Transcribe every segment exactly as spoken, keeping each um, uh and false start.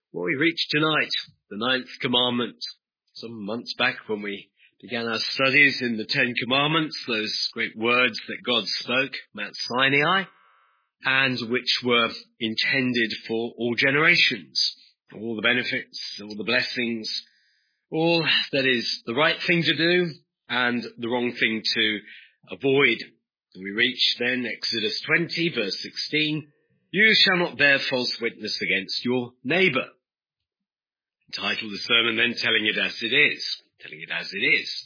Well, we reached tonight, the ninth commandment. Some months back when we began our studies in the Ten Commandments, those great words that God spoke, Mount Sinai, and which were intended for all generations, all the benefits, all the blessings, all that is the right thing to do and the wrong thing to avoid. And we reach then Exodus twenty, verse sixteen, you shall not bear false witness against your neighbour. Entitled the sermon then, telling it as it is, telling it as it is.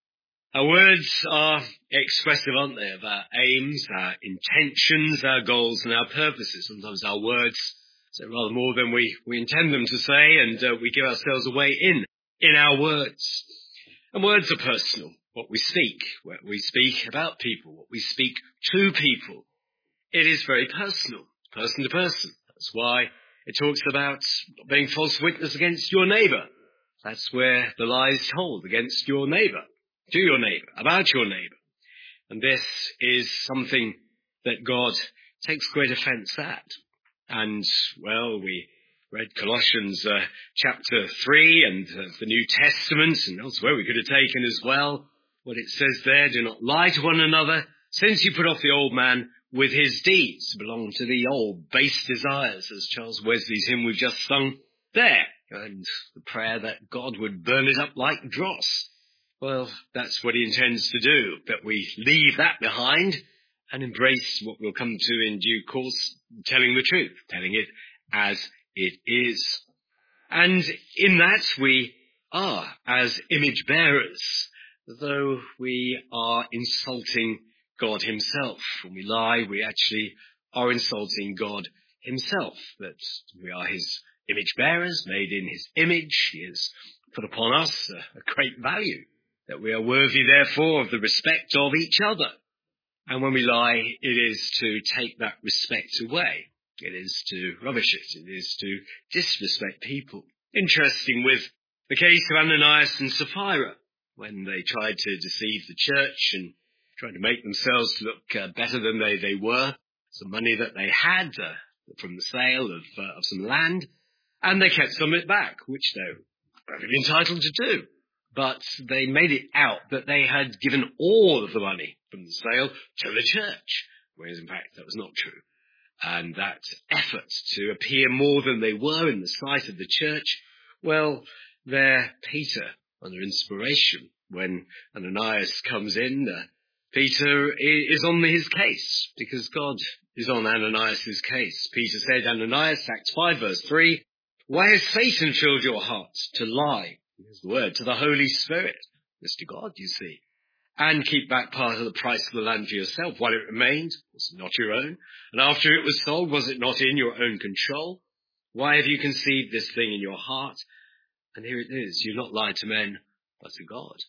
Our words are expressive, aren't they, of our aims, our intentions, our goals and our purposes. Sometimes our words say rather more than we, we intend them to say, and uh, we give ourselves away in, in our words. And words are personal. What we speak, what we speak about people, what we speak to people, it is very personal, person to person. That's why it talks about being false witness against your neighbour. That's where the lie is told, against your neighbour, to your neighbour, about your neighbour. And this is something that God takes great offence at. And, well, we read Colossians uh, chapter three and uh, the New Testament, and elsewhere we could have taken as well what it says there, do not lie to one another, since you put off the old man with his deeds, belong to the old base desires, as Charles Wesley's hymn we've just sung there, and the prayer that God would burn it up like dross. Well, that's what he intends to do, that we leave that behind and embrace what we'll come to in due course, telling the truth, telling it as it is. And in that we are as image bearers, though we are insulting God himself. When we lie, we actually are insulting God himself, that we are his image bearers, made in his image. He has put upon us a, a great value, that we are worthy, therefore, of the respect of each other. And when we lie, it is to take that respect away. It is to rubbish it. It is to disrespect people. Interesting with the case of Ananias and Sapphira, when they tried to deceive the church and tried to make themselves look uh, better than they, they were, some money that they had uh, from the sale of, uh, of some land, and they kept some of it back, which they were perfectly entitled to do. But they made it out that they had given all of the money from the sale to the church, whereas in fact that was not true. And that effort to appear more than they were in the sight of the church, well, there Peter, under inspiration, when Ananias comes in, uh, Peter is on his case, because God is on Ananias' case. Peter said, Ananias, Acts five, verse three, why has Satan filled your heart to lie? Here's the word, to the Holy Spirit. It's to God, you see. And keep back part of the price of the land for yourself while it remained. Was it not your own? And after it was sold, was it not in your own control? Why have you conceived this thing in your heart? And here it is, you've not lied to men, but to God.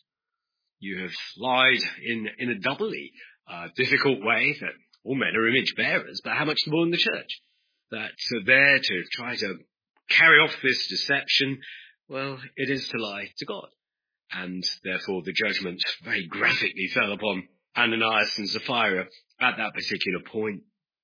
You have lied in, in a doubly uh, difficult way, that all men are image bearers, but how much more in the church? That uh, there to try to carry off this deception, well, it is to lie to God. And therefore the judgment very graphically fell upon Ananias and Sapphira at that particular point.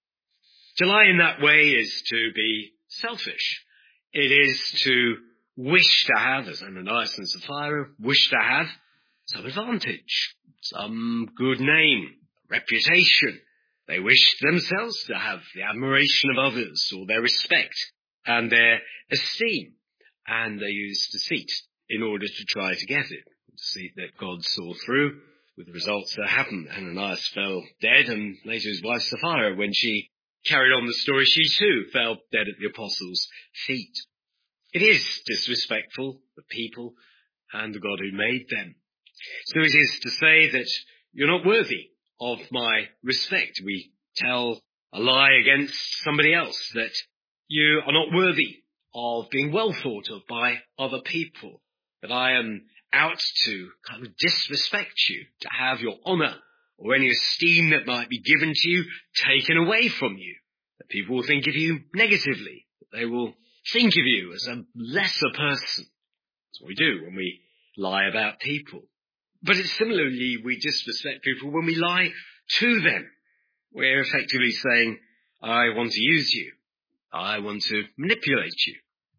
To lie in that way is to be selfish. It is to wish to have, as Ananias and Sapphira wish to have, some advantage, some good name, reputation. They wish themselves to have the admiration of others, or their respect and their esteem. And they use deceit in order to try to get it. Deceit that God saw through, with the results that happened. Ananias fell dead, and later his wife Sapphira, when she carried on the story, she too fell dead at the apostles' feet. It is disrespectful, the people and the God who made them. So it is to say that you're not worthy of my respect. We tell a lie against somebody else, that you are not worthy of being well thought of by other people, that I am out to kind of disrespect you, to have your honour or any esteem that might be given to you taken away from you, that people will think of you negatively, that they will think of you as a lesser person. That's what we do when we lie about people. But it's similarly, we disrespect people when we lie to them. We're effectively saying, I want to use you. I want to manipulate you.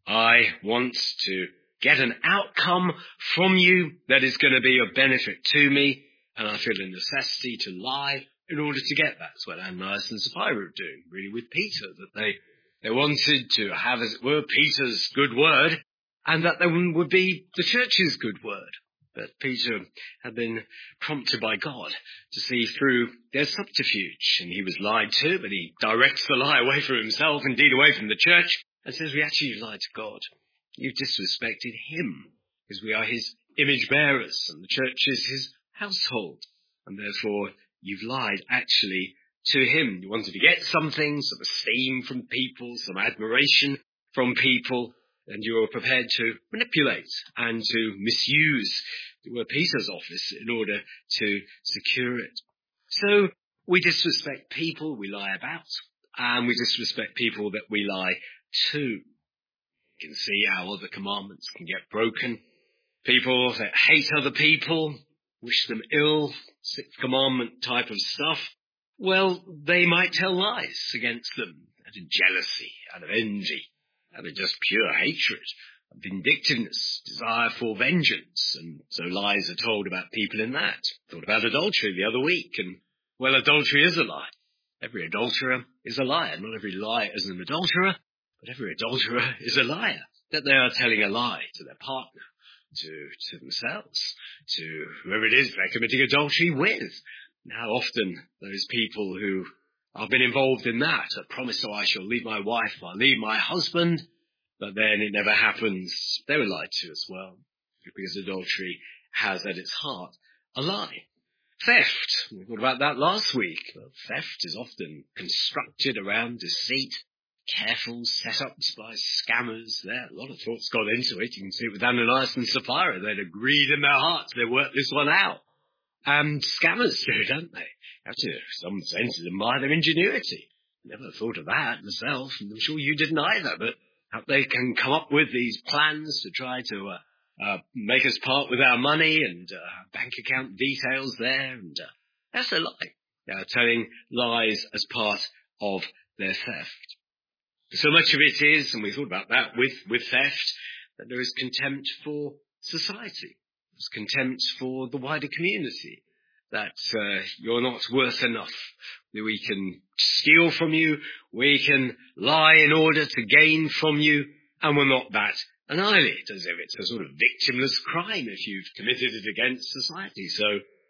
I want to get an outcome from you that is going to be of benefit to me, and I feel a necessity to lie in order to get that. That's what Ananias and Sapphira were doing, really, with Peter, that they, they wanted to have, as it were, Peter's good word, and that they would be the church's good word. But Peter had been prompted by God to see through their subterfuge, and he was lied to, but he directs the lie away from himself, indeed away from the church, and says, we actually lied to God. You've disrespected him, because we are his image bearers, and the church is his household, and therefore you've lied actually to him. You wanted to get something, some esteem from people, some admiration from people, and you were prepared to manipulate and to misuse Peter's office in order to secure it. So we disrespect people we lie about, and we disrespect people that we lie to. You can see how other commandments can get broken. People that hate other people, wish them ill, sixth commandment type of stuff, well, they might tell lies against them out of jealousy, out of envy, out of just pure hatred, vindictiveness, desire for vengeance, and so lies are told about people in that. Thought about adultery the other week, and, well, adultery is a lie. Every adulterer is a liar. Not every liar is an adulterer, but every adulterer is a liar. That they are telling a lie to their partner, to, to themselves, to whoever it is they're committing adultery with. How often those people who have been involved in that, a promise, oh, I shall leave my wife, I'll leave my husband, but then it never happens. They were lied to as well, because adultery has at its heart a lie. Theft. We thought about that last week. Well, theft is often constructed around deceit, careful setups by scammers there. A lot of thoughts got into it. You can see it with Ananias and Sapphira. They'd agreed in their hearts. They worked this one out. And scammers do, don't they? Have to, in some sense, admire their ingenuity. Never thought of that myself, and I'm sure you didn't either, but how they can come up with these plans to try to uh, uh, make us part with our money and uh, bank account details there, and uh, that's a lie. They are telling lies as part of their theft. So much of it is, and we thought about that with, with theft, that there is contempt for society. There's contempt for the wider community, that uh, you're not worth enough, that we can steal from you, we can lie in order to gain from you, and we're not that annihilate, as if it's a sort of victimless crime if you've committed it against society. So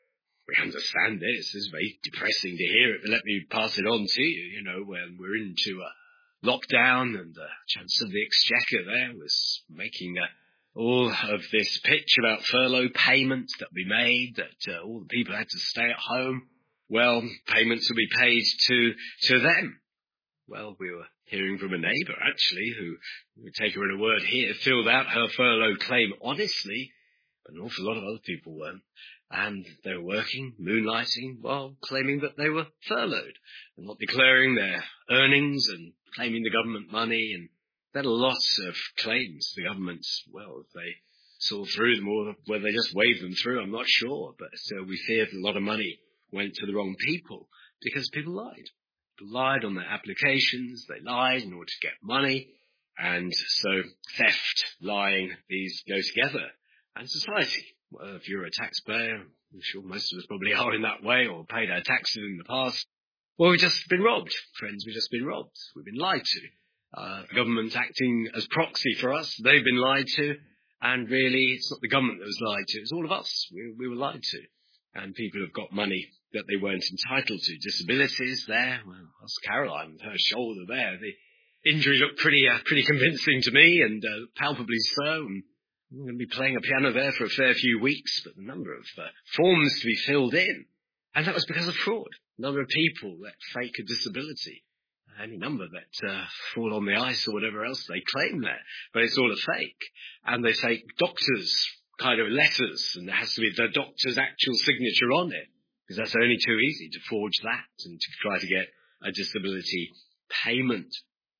we understand this. It's very depressing to hear it, but let me pass it on to you, you know, when we're into a lockdown and the Chancellor of the Exchequer there was making a all of this pitch about furlough payments that we made, that uh, all the people had to stay at home. Well, payments will be paid to to them. Well, we were hearing from a neighbour, actually, who, we take her in a word here, filled out her furlough claim honestly, but an awful lot of other people weren't. And they were working, moonlighting, while claiming that they were furloughed, and not declaring their earnings and claiming the government money, and there are lots of claims the governments, well, if they saw through them or whether they just waved them through, I'm not sure. But uh, we feared a lot of money went to the wrong people because people lied. People lied on their applications. They lied in order to get money. And so theft, lying, these go together. And society. Well, if you're a taxpayer, I'm sure most of us probably are in that way or paid our taxes in the past. Well, we've just been robbed. Friends, we've just been robbed. We've been lied to. Uh, the government's acting as proxy for us. They've been lied to. And really, it's not the government that was lied to. It's all of us. We, we were lied to. And people have got money that they weren't entitled to. Disabilities there. Well, that's Caroline with her shoulder there. The injury looked pretty, uh, pretty convincing to me, and uh, palpably so. And I'm going to be playing a piano there for a fair few weeks, but the number of uh, forms to be filled in. And that was because of fraud. The number of people that fake a disability. Any number that uh, fall on the ice or whatever else they claim there. But it's all a fake. And they take doctors' kind of letters, and there has to be the doctor's actual signature on it, because that's only too easy to forge that and to try to get a disability payment.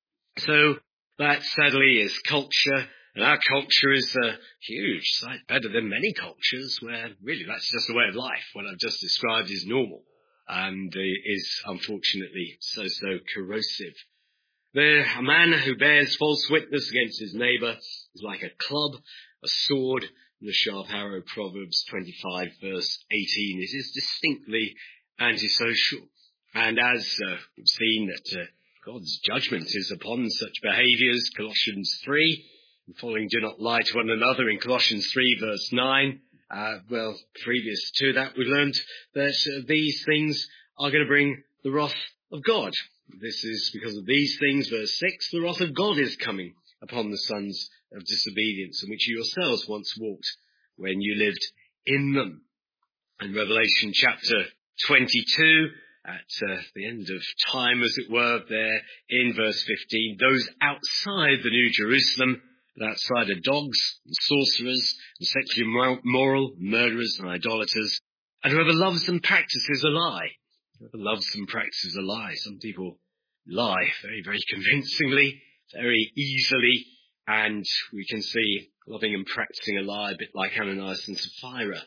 So that sadly is culture, and our culture is a huge sight better than many cultures where really that's just a way of life. What I've just described is normal. And is unfortunately so, so corrosive. There, a man who bears false witness against his neighbour is like a club, a sword, and a sharp arrow. Proverbs twenty-five, verse eighteen. It is distinctly antisocial. And as uh, we've seen that uh, God's judgment is upon such behaviours, Colossians three, and following, do not lie to one another in Colossians three, verse nine. Uh, well, previous to that, we learned that uh, these things are going to bring the wrath of God. This is because of these things, verse six, the wrath of God is coming upon the sons of disobedience, in which you yourselves once walked when you lived in them. And Revelation chapter twenty-two, at uh, the end of time, as it were, there in verse fifteen, those outside the New Jerusalem, but outside are dogs and sorcerers and sexually immoral, murderers and idolaters, and whoever loves and practices a lie. Whoever loves and practices a lie. Some people lie very, very convincingly, very easily, and we can see loving and practicing a lie a bit like Ananias and Sapphira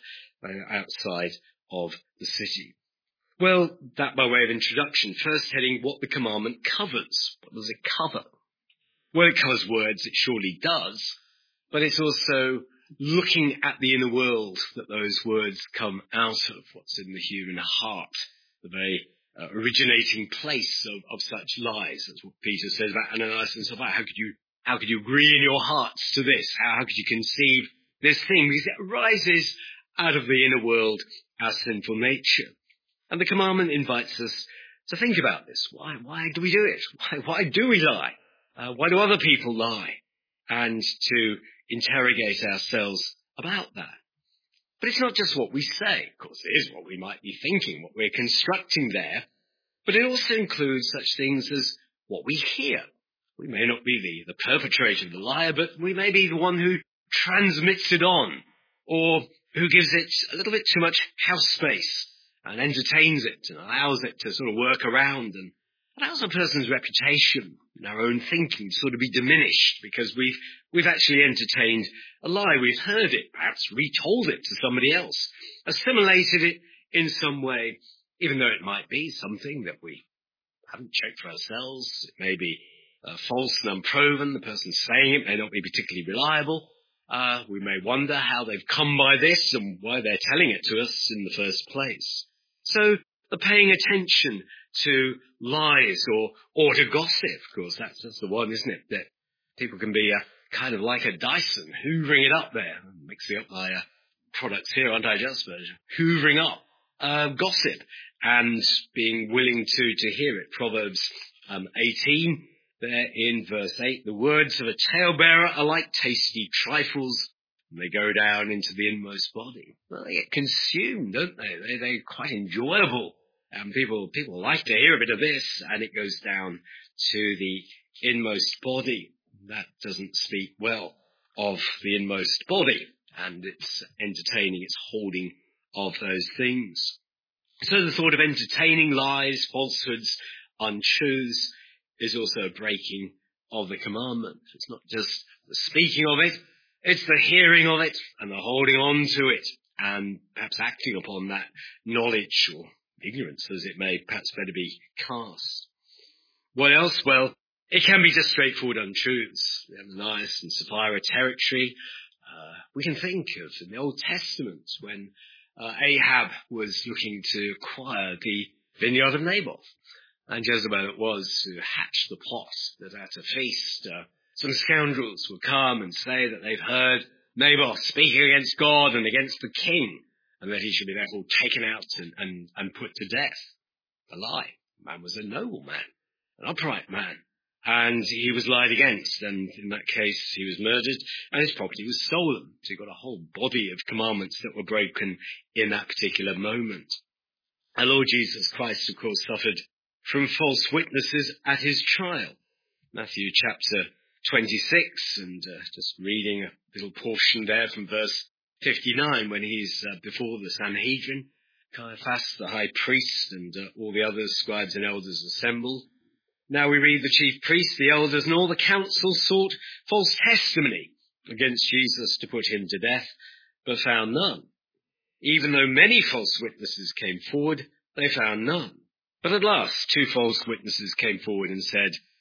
outside of the city. Well, that by way of introduction. First heading, what the commandment covers. What does it cover? Well, it covers words, it surely does, but it's also looking at the inner world that those words come out of, what's in the human heart, the very uh, originating place of, of such lies. That's what Peter says about Ananias and Sapphira. How could you, how could you agree in your hearts to this? How, how could you conceive this thing? Because it arises out of the inner world, our sinful nature. And the commandment invites us to think about this. Why, why do we do it? Why, why do we lie? Uh, why do other people lie? And to interrogate ourselves about that. But it's not just what we say. Of course, it is what we might be thinking, what we're constructing there. But it also includes such things as what we hear. We may not be the, the perpetrator of the lie, but we may be the one who transmits it on, or who gives it a little bit too much house space and entertains it and allows it to sort of work around, and allows a person's reputation and our own thinking to sort of be diminished because we've we've actually entertained a lie. We've heard it, perhaps retold it to somebody else, assimilated it in some way, even though it might be something that we haven't checked for ourselves. It may be uh, false and unproven. The person saying it may not be particularly reliable. Uh, we may wonder how they've come by this and why they're telling it to us in the first place. So the paying attention to lies or, or to gossip, of course, that's, that's the one, isn't it? That people can be uh, kind of like a Dyson, hoovering it up there. I'm mixing up my uh, products here, aren't I, just version? Hoovering up uh, gossip and being willing to, to hear it. Proverbs um, eighteen, there in verse eight, the words of a talebearer are like tasty trifles, and they go down into the inmost body. Well, they get consumed, don't they? they they're quite enjoyable. And people, people like to hear a bit of this, and it goes down to the inmost body. That doesn't speak well of the inmost body, and it's entertaining, it's holding of those things. So the thought of entertaining lies, falsehoods, untruths is also a breaking of the commandment. It's not just the speaking of it, it's the hearing of it and the holding on to it and perhaps acting upon that knowledge or ignorance, as it may perhaps better be cast. What else? Well, it can be just straightforward untruths. We have Ananias and Sapphira territory. Uh, we can think of in the Old Testament when uh, Ahab was looking to acquire the vineyard of Naboth. And Jezebel it was who hatched the plot that at a feast uh, some scoundrels would come and say that they've heard Naboth speaking against God and against the king, and that he should be therefore taken out and, and, and put to death. A lie. The man was a noble man, an upright man, and he was lied against, and in that case he was murdered, and his property was stolen. So you got a whole body of commandments that were broken in that particular moment. Our Lord Jesus Christ, of course, suffered from false witnesses at his trial. Matthew chapter twenty-six, and uh, just reading a little portion there from verse fifty-nine, when he's uh, before the Sanhedrin, Caiaphas, the high priest, and uh, all the other scribes and elders assembled. Now we read, the chief priests, the elders, and all the council sought false testimony against Jesus to put him to death, but found none. Even though many false witnesses came forward, they found none. But at last two false witnesses came forward and said,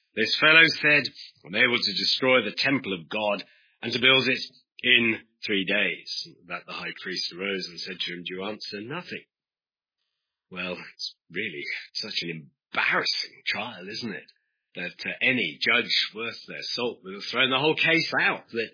This fellow said, I'm able to destroy the temple of God and to build it in three days. That the high priest arose and said to him, do you answer nothing? Well, it's really such an embarrassing trial, isn't it? That uh, any judge worth their salt would have thrown the whole case out. That,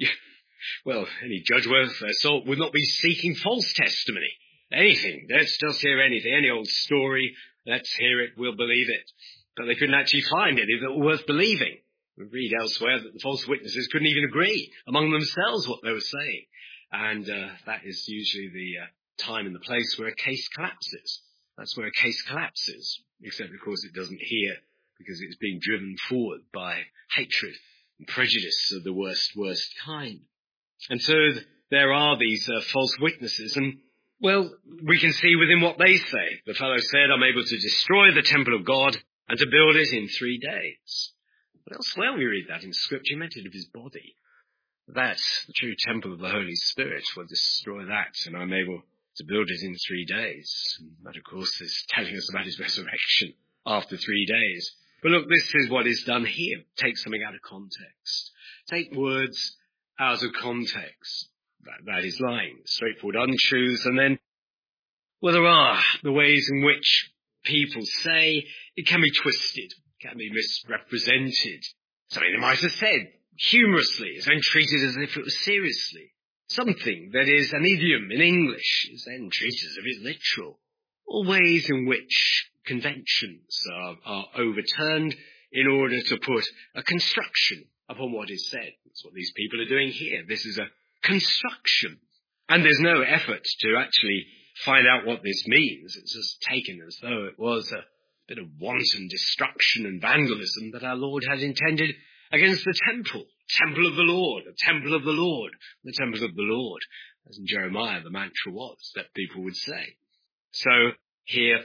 well, any judge worth their salt would not be seeking false testimony. Anything. Let's just hear anything. Any old story. Let's hear it. We'll believe it. But they couldn't actually find any that were worth believing. We read elsewhere that the false witnesses couldn't even agree among themselves what they were saying. And uh, that is usually the uh, time and the place where a case collapses. That's where a case collapses. Except, of course, it doesn't here because it's being driven forward by hatred and prejudice of the worst, worst kind. And so there are these uh, false witnesses. And, well, we can see within what they say. The fellow said, I'm able to destroy the temple of God and to build it in three days. But elsewhere we read that in Scripture, he meant it of his body. That, the true temple of the Holy Spirit, will destroy that, and I'm able to build it in three days. And that, of course, is telling us about his resurrection after three days. But look, this is what is done here. Take something out of context. Take words out of context. That, that is lying, straightforward untruths, and then, well, there are the ways in which people say it can be twisted, can be misrepresented. Something they might have said humorously is then treated as if it was seriously. Something that is an idiom in English is then treated as if it's literal. Or ways in which conventions are, are overturned in order to put a construction upon what is said. That's what these people are doing here. This is a construction. And there's no effort to actually find out what this means. It's just taken as though it was a bit of wanton destruction and vandalism that our Lord had intended against the temple, temple of the Lord, the temple of the Lord, the temple of the Lord, as in Jeremiah the mantra was, that people would say. So here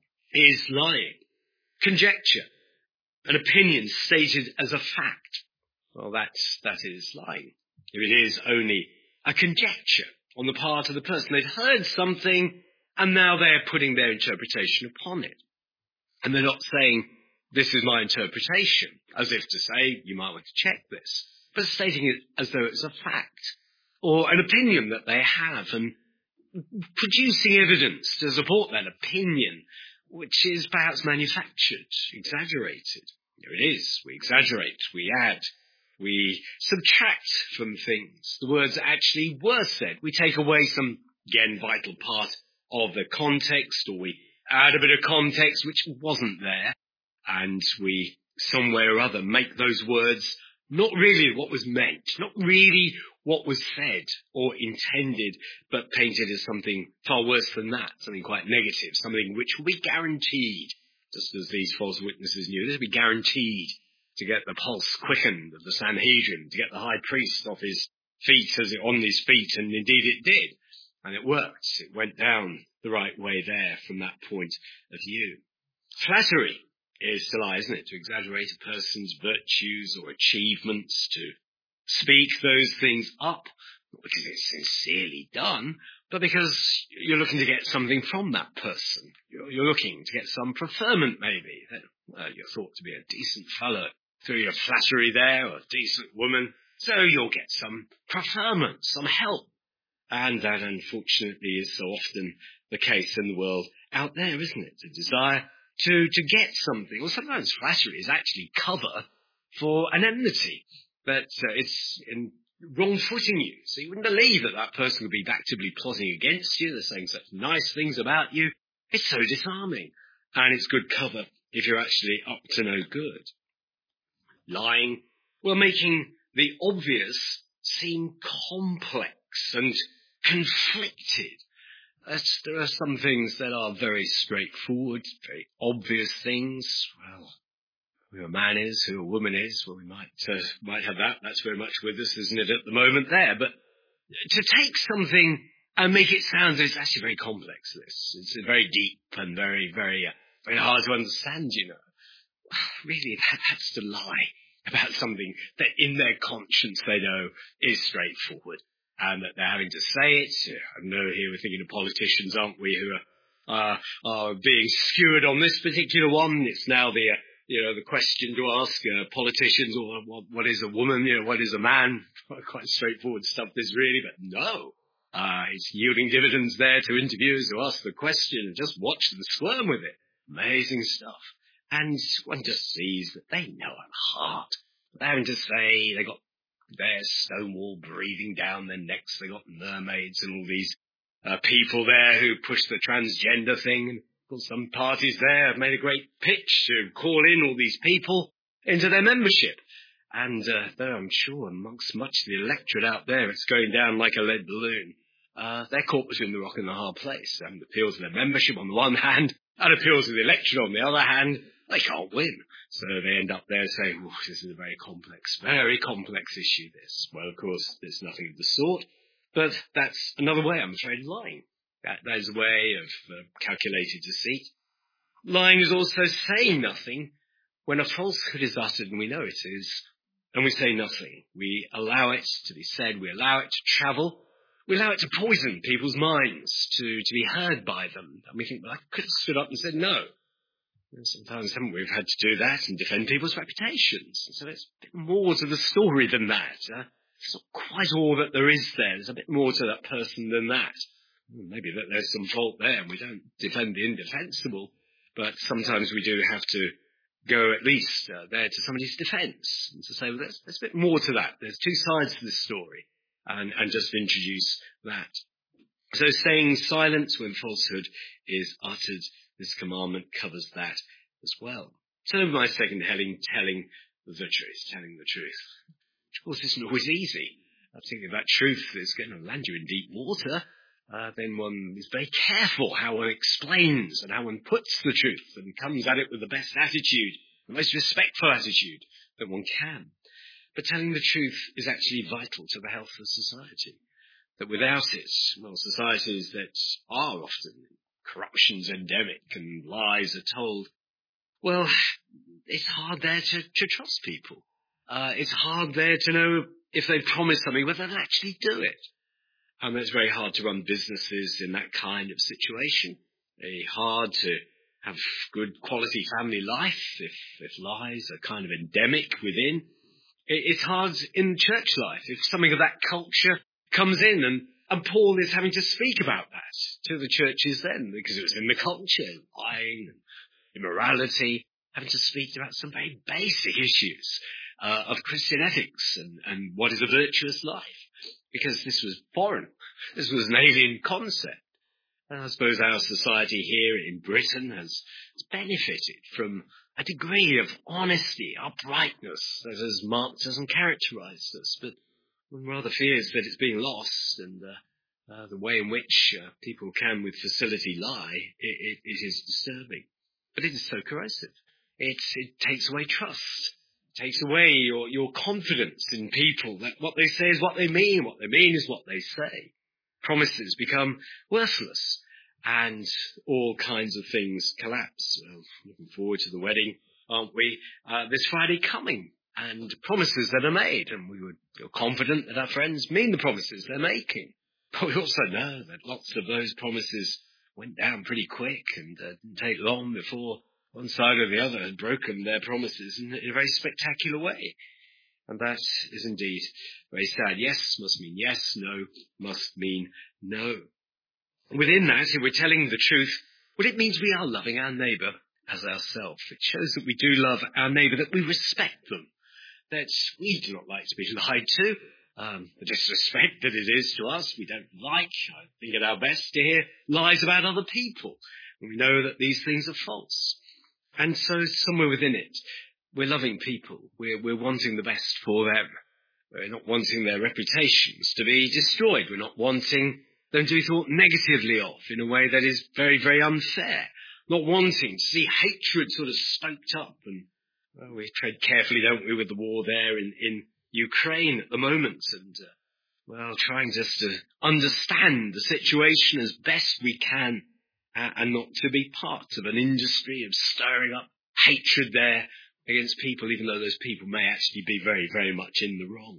is lying, conjecture, an opinion stated as a fact. Well, that's, that is lying. If it is only a conjecture on the part of the person, they'd heard something and now they're putting their interpretation upon it. And they're not saying, this is my interpretation, as if to say, you might want to check this, but stating it as though it's a fact, or an opinion that they have, and producing evidence to support that opinion, which is perhaps manufactured, exaggerated. There it is. We exaggerate, we add, we subtract from things the words that actually were said. We take away some, again, vital part of the context, or we add a bit of context which wasn't there, and we, some way or other, make those words not really what was meant, not really what was said or intended, but painted as something far worse than that, something quite negative, something which will be guaranteed, just as these false witnesses knew, this will be guaranteed to get the pulse quickened of the Sanhedrin, to get the high priest off his feet, as it on his feet, and indeed it did. And it worked. It went down the right way there from that point of view. Flattery is to lie, isn't it? To exaggerate a person's virtues or achievements, to speak those things up, not because it's sincerely done, but because you're looking to get something from that person. You're, you're looking to get some preferment, maybe. That, well, you're thought to be a decent fellow through your flattery there, or a decent woman, so you'll get some preferment, some help. And that, unfortunately, is so often the case in the world out there, isn't it? A desire to, to get something. Well, sometimes flattery is actually cover for an enmity, that uh, it's in wrong-footing you. So you wouldn't believe that that person would be actively plotting against you. They're saying such nice things about you. It's so disarming. And it's good cover if you're actually up to no good. Lying, well, making the obvious seem complex and conflicted. That's, there are some things that are very straightforward, very obvious things. Well, who a man is, who a woman is, well, we might uh, might have that. That's very much with us, isn't it, at the moment there? But to take something and make it sound as it's actually very complex, this. It's very deep and very, very, uh, very hard to understand, you know. Really, that, that's to lie about something that in their conscience they know is straightforward. And that they're having to say it. I know here we're thinking of politicians, aren't we, who are, uh, are being skewered on this particular one. It's now the uh, you know, the question to ask uh, politicians, or what, what is a woman, you know, what is a man? Quite straightforward stuff, this really, but no. Uh, it's yielding dividends there to interviewers who ask the question and just watch them squirm with it. Amazing stuff. And one just sees that they know at heart. They're having to say they got their Stonewall breathing down their necks. They got mermaids and all these uh, people there who push the transgender thing. And of course, some parties there have made a great pitch to call in all these people into their membership. And uh, though I'm sure amongst much of the electorate out there, it's going down like a lead balloon. Uh, they're caught between the rock and the hard place. And appeals to their membership on the one hand, and appeals to the electorate on the other hand. They can't win. So they end up there saying, oh, this is a very complex, very complex issue, this. Well, of course, there's nothing of the sort. But that's another way, I'm afraid, of lying. That, that is a way of uh, calculated deceit. Lying is also saying nothing when a falsehood is uttered, and we know it is, and we say nothing. We allow it to be said. We allow it to travel. We allow it to poison people's minds, to, to be heard by them. And we think, well, I could have stood up and said no. And sometimes, haven't we, we've had to do that and defend people's reputations. So it's a bit more to the story than that. Uh, it's not quite all that there is there. There's a bit more to that person than that. Well, maybe that there's some fault there and we don't defend the indefensible, but sometimes we do have to go at least uh, there to somebody's defence and to say, well, there's, there's a bit more to that. There's two sides to this story, and, and just introduce that. So saying silence when falsehood is uttered, this commandment covers that as well. So my second heading, telling the truth, telling the truth. Which of course isn't always easy. I'm thinking about truth that's going to land you in deep water. Uh, then one is very careful how one explains and how one puts the truth and comes at it with the best attitude, the most respectful attitude that one can. But telling the truth is actually vital to the health of society. That without it, well, societies that are often corruption's endemic and lies are told, well, it's hard there to, to trust people. Uh, it's hard there to know if they promise something, whether they'll actually do it. And it's very hard to run businesses in that kind of situation. Very hard to have good quality family life if, if lies are kind of endemic within. It, it's hard in church life if something of that culture comes in, and, and Paul is having to speak about that to the churches then, because it was in the culture, lying and immorality, having to speak about some very basic issues uh, of Christian ethics and, and what is a virtuous life, because this was foreign. This was an alien concept. And I suppose our society here in Britain has, has benefited from a degree of honesty, uprightness that has marked us and characterized us, but one rather fears that it's being lost, and uh, uh, the way in which uh, people can with facility lie, it, it, it is disturbing. But it is so corrosive. It, it takes away trust. It takes away your, your confidence in people, that what they say is what they mean, what they mean is what they say. Promises become worthless, and all kinds of things collapse. Well, looking forward to the wedding, aren't we, uh, this Friday coming? And promises that are made, and we would feel confident that our friends mean the promises they're making. But we also know that lots of those promises went down pretty quick, and uh, didn't take long before one side or the other had broken their promises in, in a very spectacular way. And that is indeed very sad. Yes must mean yes, no must mean no. Within that, if we're telling the truth, well, it means we are loving our neighbour as ourselves. It shows that we do love our neighbour, that we respect them, that we do not like to be lied to. Um, the disrespect that it is to us, we don't like, I think, at our best to hear lies about other people. And we know that these things are false. And so somewhere within it, we're loving people. We're, we're wanting the best for them. We're not wanting their reputations to be destroyed. We're not wanting them to be thought negatively of in a way that is very, very unfair. Not wanting to see hatred sort of stoked up. And well, we tread carefully, don't we, with the war there in, in Ukraine at the moment. And, uh, well, trying just to understand the situation as best we can, uh, and not to be part of an industry of stirring up hatred there against people, even though those people may actually be very, very much in the wrong.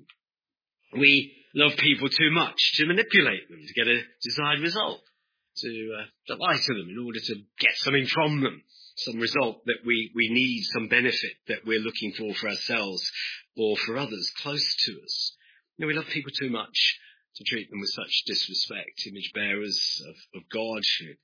We love people too much to manipulate them to get a desired result, to uh, to lie to them in order to get something from them. some result that we, we need, some benefit that we're looking for for ourselves or for others close to us. You know, we love people too much to treat them with such disrespect, image bearers of, of God,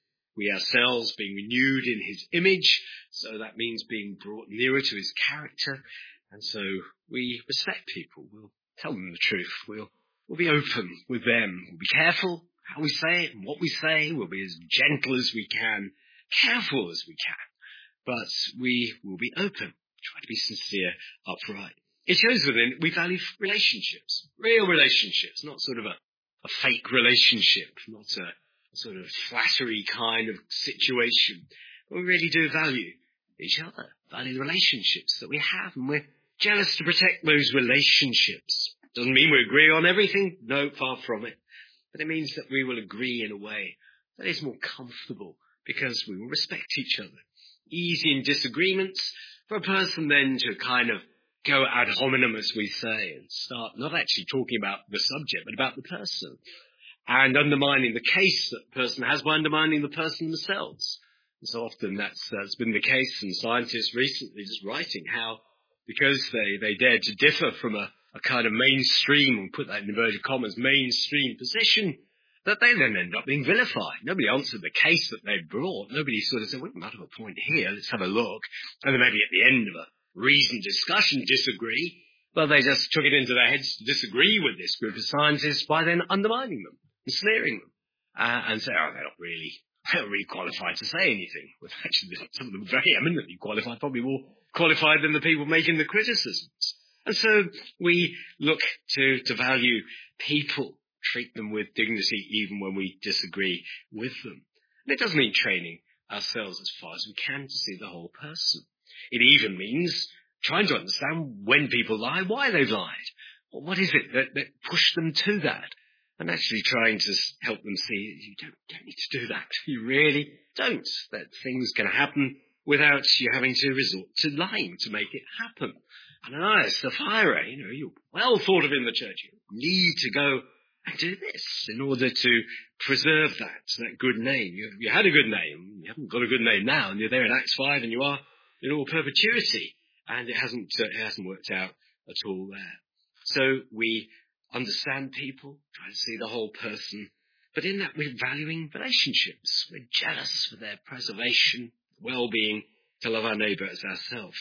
we ourselves being renewed in his image, so that means being brought nearer to his character, and so we respect people. We'll tell them the truth. We'll, we'll be open with them. We'll be careful how we say it and what we say. We'll be as gentle as we can, careful as we can, but we will be open, try to be sincere, upright. It shows within we value relationships, real relationships, not sort of a, a fake relationship, not a, a sort of flattery kind of situation. But we really do value each other, value the relationships that we have, and we're jealous to protect those relationships. Doesn't mean we agree on everything, no, far from it. But it means that we will agree in a way that is more comfortable because we will respect each other. Easy in disagreements for a person then to kind of go ad hominem, as we say, and start not actually talking about the subject, but about the person, and undermining the case that the person has by undermining the person themselves. And so often that's, that's been the case, and scientists recently just writing how, because they, they dared to differ from a, a kind of mainstream, we'll put that in inverted commas, mainstream position, that they then end up being vilified. Nobody answered the case that they brought. Nobody sort of said, well, we might have a point here, let's have a look. And then maybe at the end of a reasoned discussion disagree, but they just took it into their heads to disagree with this group of scientists by then undermining them and sneering them, uh, and say, oh, they're not really, they're not really qualified to say anything. Well, actually, some of them are very eminently qualified, probably more qualified than the people making the criticisms. And so we look to, to value people, treat them with dignity even when we disagree with them. And it doesn't mean training ourselves as far as we can to see the whole person. It even means trying to understand when people lie, why they've lied. Well, what is it that, that pushed them to that? And actually trying to help them see you don't, don't need to do that. You really don't. That things can happen without you having to resort to lying to make it happen. Ananias, Sapphira, you know, you're well thought of in the church. You need to go and do this in order to preserve that, that good name. You, you had a good name. You haven't got a good name now, and you're there in Acts five, and you are in all perpetuity, and it hasn't uh, it hasn't worked out at all there. So we understand people, try to see the whole person, but in that we're valuing relationships. We're jealous for their preservation, well-being, to love our neighbour as ourselves.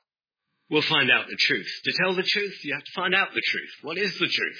We'll find out the truth. To tell the truth, you have to find out the truth. What is the truth?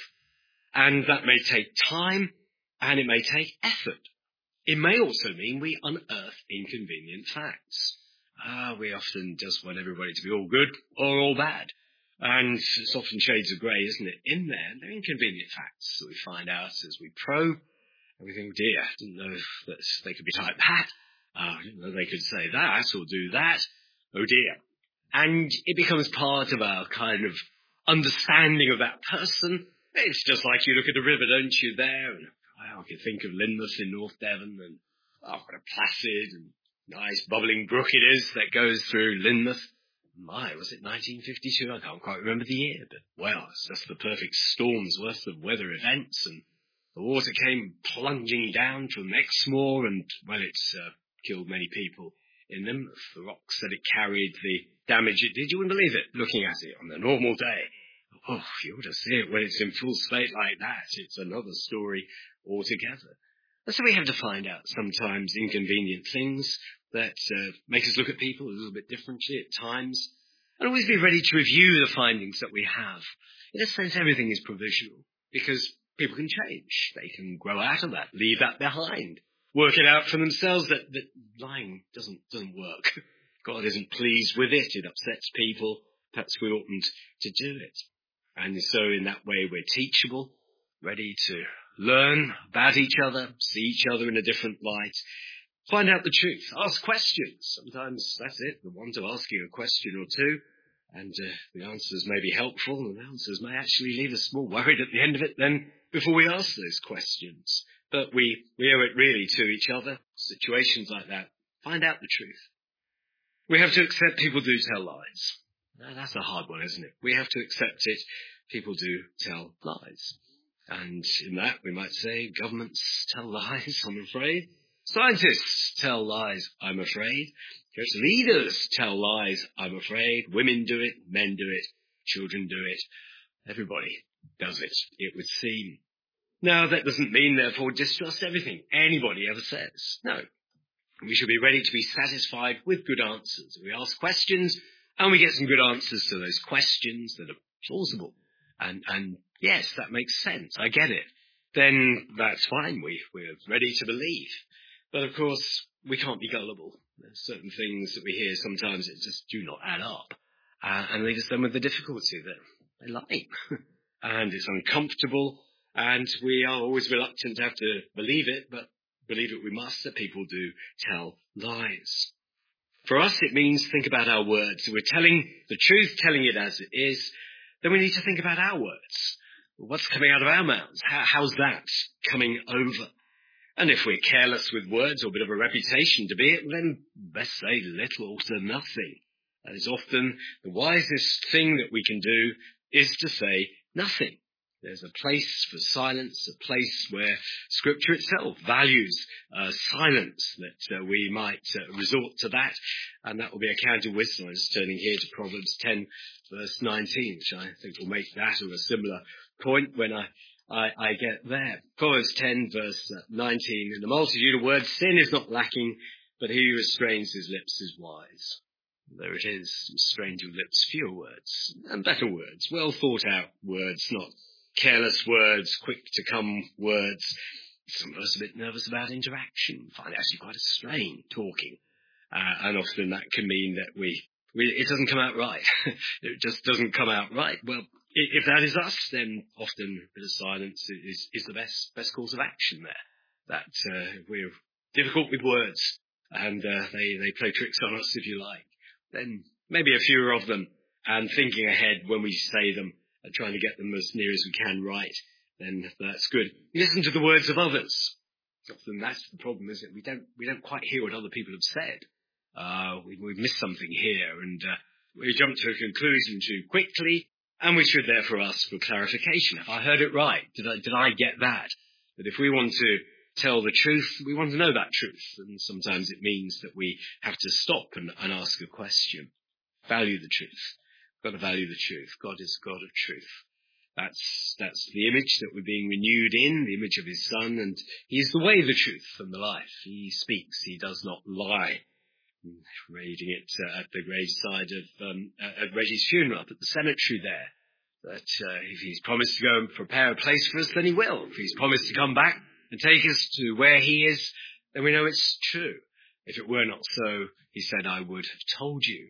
And that may take time, and it may take effort. It may also mean we unearth inconvenient facts. Ah, we often just want everybody to be all good or all bad. And it's often shades of grey, isn't it? In there, they're inconvenient facts that we find out as we probe. And we think, dear, I didn't know that they could be like that. Oh, I didn't know they could say that or do that. Oh dear. And it becomes part of our kind of understanding of that person. It's just like you look at a river, don't you, there? And well, I can think of Lynmouth in North Devon, and oh, what a placid and nice bubbling brook it is that goes through Lynmouth. My, was it nineteen fifty-two? I can't quite remember the year, but well, it's just the perfect storm's worth of weather events, and the water came plunging down from Exmoor, and well, it's uh, killed many people in Lynmouth. The rocks that it carried, the damage it did, you wouldn't believe it, looking at it on a normal day. Oh, you ought to see it when it's in full state like that. It's another story altogether. And so we have to find out sometimes inconvenient things that uh, make us look at people a little bit differently at times, and always be ready to review the findings that we have. In a sense, everything is provisional, because people can change. They can grow out of that, leave that behind, work it out for themselves that, that lying doesn't, doesn't work. God isn't pleased with it. It upsets people. Perhaps we oughtn't to do it. And so in that way, we're teachable, ready to learn about each other, see each other in a different light, find out the truth, ask questions. Sometimes that's it, the want of asking a question or two, and uh, the answers may be helpful, and the answers may actually leave us more worried at the end of it than before we ask those questions. But we, we owe it really to each other, situations like that. Find out the truth. We have to accept people do tell lies. Now, that's a hard one, isn't it? We have to accept it. People do tell lies. And in that, we might say governments tell lies, I'm afraid. Scientists tell lies, I'm afraid. Church leaders tell lies, I'm afraid. Women do it, men do it, children do it. Everybody does it, it would seem. Now, that doesn't mean, therefore, distrust everything anybody ever says. No. We should be ready to be satisfied with good answers. We ask questions, and we get some good answers to those questions that are plausible. And, and yes, that makes sense. I get it. Then that's fine. We, we're ready to believe. But of course, we can't be gullible. There's certain things that we hear sometimes that just do not add up. Uh, and leave us then with the difficulty that they lie. And it's uncomfortable. And we are always reluctant to have to believe it, but believe it we must, that people do tell lies. For us, it means think about our words. If we're telling the truth, telling it as it is, then we need to think about our words. What's coming out of our mouths? How, how's that coming over? And if we're careless with words or a bit of a reputation to be it, then best say little to nothing. That is often the wisest thing that we can do, is to say nothing. There's a place for silence, a place where Scripture itself values uh, silence, that uh, we might uh, resort to that, and that will be a counter wisdom. I'm just turning here to Proverbs ten, verse nineteen, which I think will make that or a similar point when I, I, I get there. Proverbs ten, verse nineteen, in the multitude of words, sin is not lacking, but he who restrains his lips is wise. There it is, restrain your lips, fewer words, and better words, well thought out words, not careless words, quick to come words. Some of us are a bit nervous about interaction, find it actually quite a strain talking. Uh, and often that can mean that we, we, it doesn't come out right. It just doesn't come out right. Well, if that is us, then often a bit of silence is, is the best, best course of action there. That, uh, we're difficult with words and, uh, they, they play tricks on us, if you like. Then maybe a fewer of them, and thinking ahead when we say them, and trying to get them as near as we can right, then that's good. Listen to the words of others. Often that's the problem, isn't it? We don't, we don't quite hear what other people have said. Uh, we, we've missed something here, and uh, we jump to a conclusion too quickly, and we should therefore ask for clarification. Have I heard it right? Did I, did I get that? But if we want to tell the truth, we want to know that truth, and sometimes it means that we have to stop and, and ask a question. Value the truth. Got to value the truth. God is God of truth. That's, that's the image that we're being renewed in, the image of his Son, and he's the way, the truth, and the life. He speaks, he does not lie. Reading it uh, at the graveside of, um, at Reggie's funeral, up at the cemetery there, that uh, if he's promised to go and prepare a place for us, then he will. If he's promised to come back and take us to where he is, then we know it's true. If it were not so, he said, I would have told you.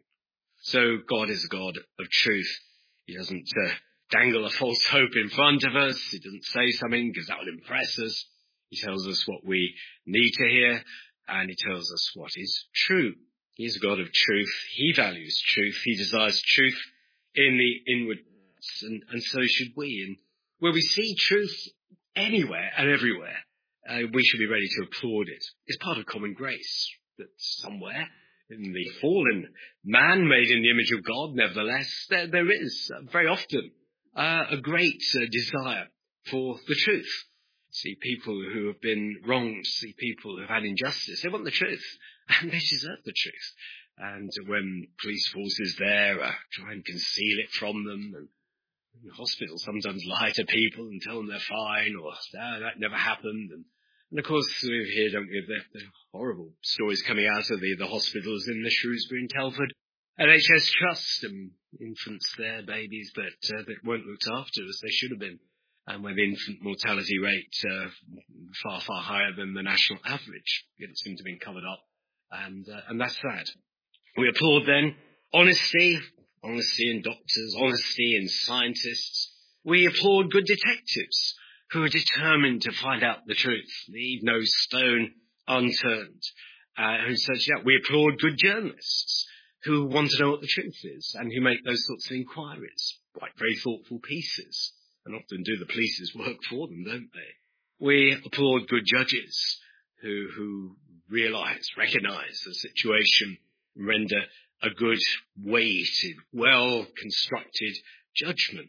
So God is a God of truth. He doesn't uh, dangle a false hope in front of us. He doesn't say something because that will impress us. He tells us what we need to hear, and he tells us what is true. He is a God of truth. He values truth. He desires truth in the inward, and, and so should we. And where we see truth anywhere and everywhere, uh, we should be ready to applaud it. It's part of common grace that somewhere in the fallen man made in the image of God, nevertheless, there, there is uh, very often uh, a great uh, desire for the truth. See people who have been wronged, see people who have had injustice. They want the truth, and they deserve the truth. And when police forces there uh, try and conceal it from them, and hospitals sometimes lie to people and tell them they're fine, or oh, that never happened. And, and of course, we hear, don't we, the, the horrible stories coming out of the, the hospitals in the Shrewsbury and Telford N H S Trust, and infants there, babies that, uh, that weren't looked after as they should have been. And with infant mortality rate uh, far, far higher than the national average. It seemed to have been covered up. And, uh, and that's that. We applaud then honesty, honesty in doctors, honesty in scientists. We applaud good detectives who are determined to find out the truth, leave no stone unturned. Uh, who search it out. We applaud good journalists who want to know what the truth is and who make those sorts of inquiries. Quite very thoughtful pieces. And often do the police's work for them, don't they? We applaud good judges who, who realise, recognise the situation, render a good, weighted, well-constructed judgment.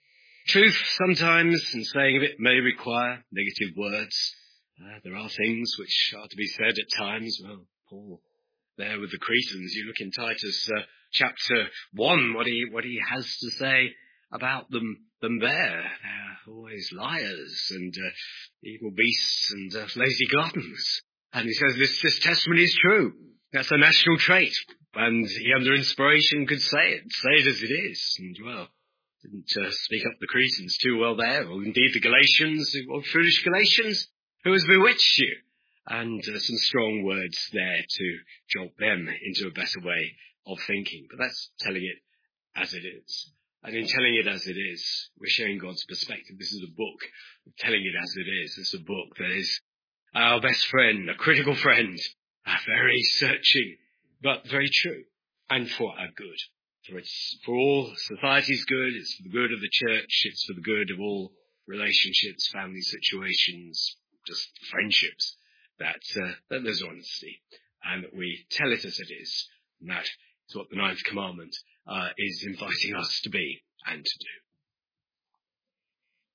Truth sometimes, and saying of it, may require negative words. Uh, there are things which are to be said at times. Well, Paul there with the Cretans. You look in Titus uh, chapter one, what he what he has to say about them them there. They're always liars and uh, evil beasts and uh, lazy gluttons. And he says this, this testimony is true. That's a national trait. And he, under inspiration, could say it, say it as it is. And, well, didn't uh, speak up the Cretans too well there. Or indeed the Galatians, or foolish Galatians, who has bewitched you? And uh, some strong words there to jolt them into a better way of thinking. But that's telling it as it is. And in telling it as it is, we're sharing God's perspective. This is a book of telling it as it is. It's a book that is our best friend, a critical friend, a very searching, but very true, and for our good. For it's for all society's good, it's for the good of the church, it's for the good of all relationships, family situations, just friendships, that, uh, that there's honesty, and that we tell it as it is. And that is what the ninth commandment uh, is inviting us to be and to do.